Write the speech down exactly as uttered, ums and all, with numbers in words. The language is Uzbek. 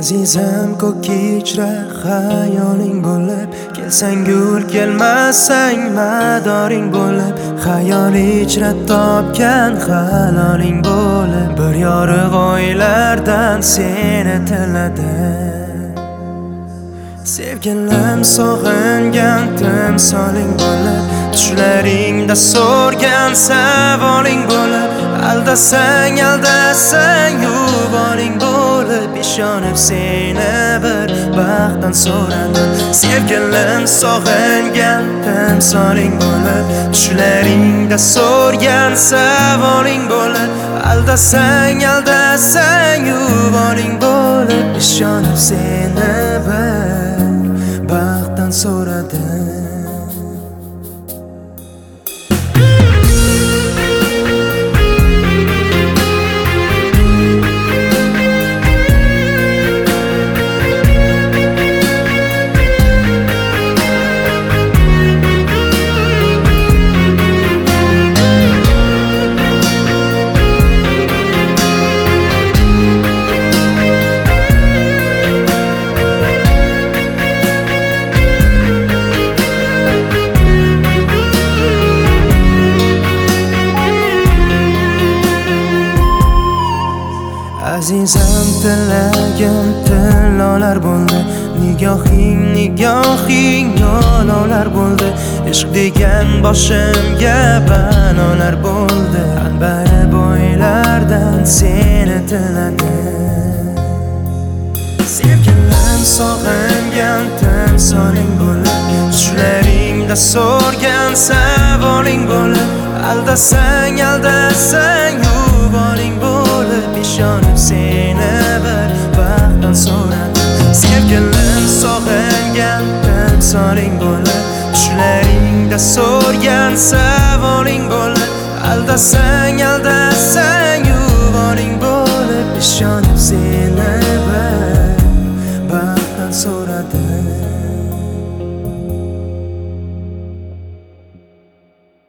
Azizam ko'k kechra xayoling bo'lib, kelsang gul kelmasang madoring bo'lib, xayol ichra topgan haloling bo'lib, bir yorug' oylardan seni tiladim. Sevgilim sog'ingan timsoling bo'lib, tushlaringda so'rgan savoling bo'lib, aldasang aldasang yuvoling bo'lib, ishonib seni bir baxtdan so'radim. Sevgilim sog'ingan timsoling bo'lib, tushlaringda so'rgan savoling bo'lib, aldasang aldasang yuvoling bo'lib, ishonib seni bir baxtdan so'radim. Azizam tilagim tillolar bo'ldi, nigohing nigohing yo'lolar bo'ldi, ishq degan boshimga balolar bo'ldi, anbari bo'ylardan seni tiladim. Sevgilim sog'ingan timsoling bo'lib, tushlaringda so'rgan savoling bo'lib, aldasang aldasang yuvoling bo'lib, ishonib seni bir baxtdan so'radim. Sevgilim sog'ingan timsoling bo'lib, tushlaringda so'rgan savoling bo'lib, aldasang aldasang yuvoling bo'lib, ishonib